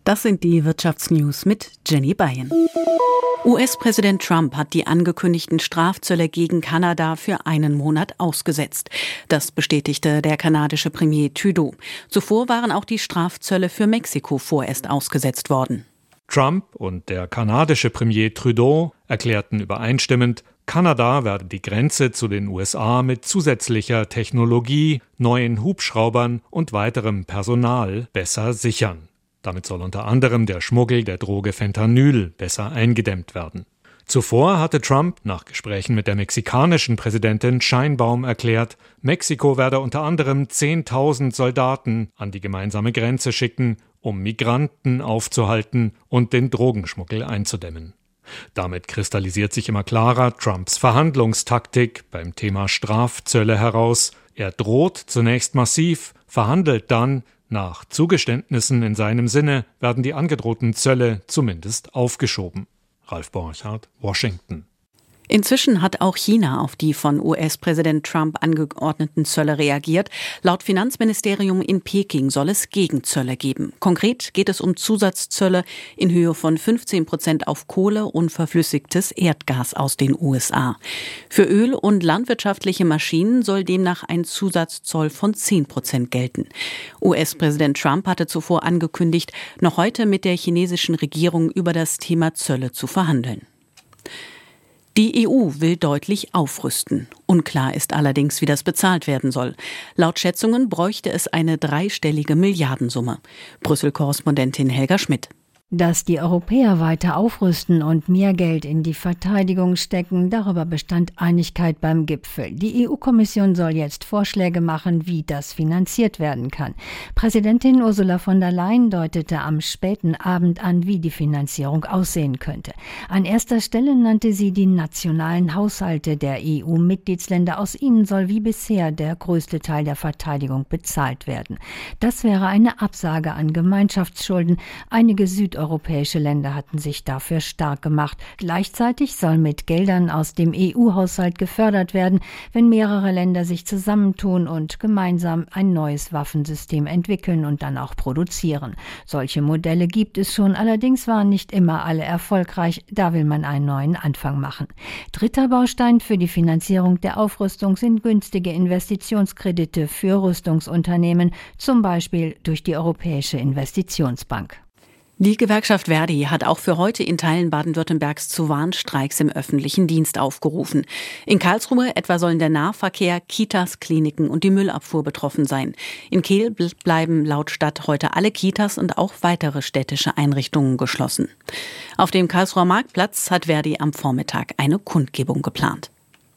Das sind die Wirtschaftsnews mit Jenny Beyen. US-Präsident Trump hat die angekündigten Strafzölle gegen Kanada für einen Monat ausgesetzt. Das bestätigte der kanadische Premier Trudeau. Zuvor waren auch die Strafzölle für Mexiko vorerst ausgesetzt worden. Trump und der kanadische Premier Trudeau erklärten übereinstimmend, Kanada werde die Grenze zu den USA mit zusätzlicher Technologie, neuen Hubschraubern und weiterem Personal besser sichern. Damit soll unter anderem der Schmuggel der Droge Fentanyl besser eingedämmt werden. Zuvor hatte Trump nach Gesprächen mit der mexikanischen Präsidentin Sheinbaum erklärt, Mexiko werde unter anderem 10.000 Soldaten an die gemeinsame Grenze schicken, um Migranten aufzuhalten und den Drogenschmuggel einzudämmen. Damit kristallisiert sich immer klarer Trumps Verhandlungstaktik beim Thema Strafzölle heraus. Er droht zunächst massiv, verhandelt dann. Nach Zugeständnissen in seinem Sinne werden die angedrohten Zölle zumindest aufgeschoben. Ralf Borchardt, Washington. Inzwischen hat auch China auf die von US-Präsident Trump angeordneten Zölle reagiert. Laut Finanzministerium in Peking soll es Gegenzölle geben. Konkret geht es um Zusatzzölle in Höhe von 15% auf Kohle und verflüssigtes Erdgas aus den USA. Für Öl und landwirtschaftliche Maschinen soll demnach ein Zusatzzoll von 10% gelten. US-Präsident Trump hatte zuvor angekündigt, noch heute mit der chinesischen Regierung über das Thema Zölle zu verhandeln. Die EU will deutlich aufrüsten. Unklar ist allerdings, wie das bezahlt werden soll. Laut Schätzungen bräuchte es eine dreistellige Milliardensumme. Brüssel-Korrespondentin Helga Schmidt. Dass die Europäer weiter aufrüsten und mehr Geld in die Verteidigung stecken, darüber bestand Einigkeit beim Gipfel. Die EU-Kommission soll jetzt Vorschläge machen, wie das finanziert werden kann. Präsidentin Ursula von der Leyen deutete am späten Abend an, wie die Finanzierung aussehen könnte. An erster Stelle nannte sie die nationalen Haushalte der EU-Mitgliedsländer. Aus ihnen soll wie bisher der größte Teil der Verteidigung bezahlt werden. Das wäre eine Absage an Gemeinschaftsschulden. Einige südeuropäische Länder hatten sich dafür stark gemacht. Gleichzeitig soll mit Geldern aus dem EU-Haushalt gefördert werden, wenn mehrere Länder sich zusammentun und gemeinsam ein neues Waffensystem entwickeln und dann auch produzieren. Solche Modelle gibt es schon, allerdings waren nicht immer alle erfolgreich. Da will man einen neuen Anfang machen. Dritter Baustein für die Finanzierung der Aufrüstung sind günstige Investitionskredite für Rüstungsunternehmen, zum Beispiel durch die Europäische Investitionsbank. Die Gewerkschaft Verdi hat auch für heute in Teilen Baden-Württembergs zu Warnstreiks im öffentlichen Dienst aufgerufen. In Karlsruhe etwa sollen der Nahverkehr, Kitas, Kliniken und die Müllabfuhr betroffen sein. In Kehl bleiben laut Stadt heute alle Kitas und auch weitere städtische Einrichtungen geschlossen. Auf dem Karlsruher Marktplatz hat Verdi am Vormittag eine Kundgebung geplant.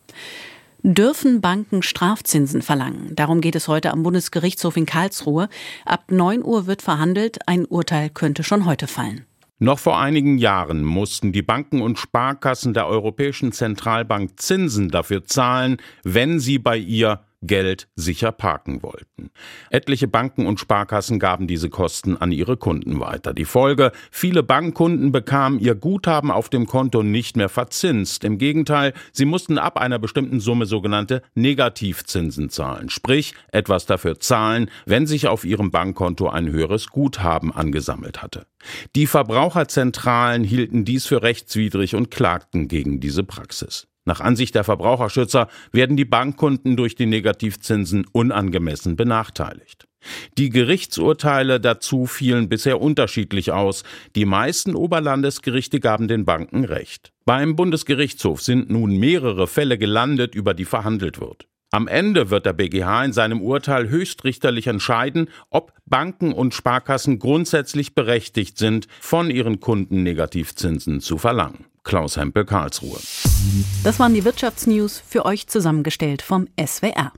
Dürfen Banken Strafzinsen verlangen? Darum geht es heute am Bundesgerichtshof in Karlsruhe. Ab 9 Uhr wird verhandelt. Ein Urteil könnte schon heute fallen. Noch vor einigen Jahren mussten die Banken und Sparkassen der Europäischen Zentralbank Zinsen dafür zahlen, wenn sie bei ihr Geld sicher parken wollten. Etliche Banken und Sparkassen gaben diese Kosten an ihre Kunden weiter. Die Folge: viele Bankkunden bekamen ihr Guthaben auf dem Konto nicht mehr verzinst. Im Gegenteil, sie mussten ab einer bestimmten Summe sogenannte Negativzinsen zahlen, sprich etwas dafür zahlen, wenn sich auf ihrem Bankkonto ein höheres Guthaben angesammelt hatte. Die Verbraucherzentralen hielten dies für rechtswidrig und klagten gegen diese Praxis. Nach Ansicht der Verbraucherschützer werden die Bankkunden durch die Negativzinsen unangemessen benachteiligt. Die Gerichtsurteile dazu fielen bisher unterschiedlich aus. Die meisten Oberlandesgerichte gaben den Banken Recht. Beim Bundesgerichtshof sind nun mehrere Fälle gelandet, über die verhandelt wird. Am Ende wird der BGH in seinem Urteil höchstrichterlich entscheiden, ob Banken und Sparkassen grundsätzlich berechtigt sind, von ihren Kunden Negativzinsen zu verlangen. Klaus Hempel, Karlsruhe. Das waren die Wirtschaftsnews, für euch zusammengestellt vom SWR.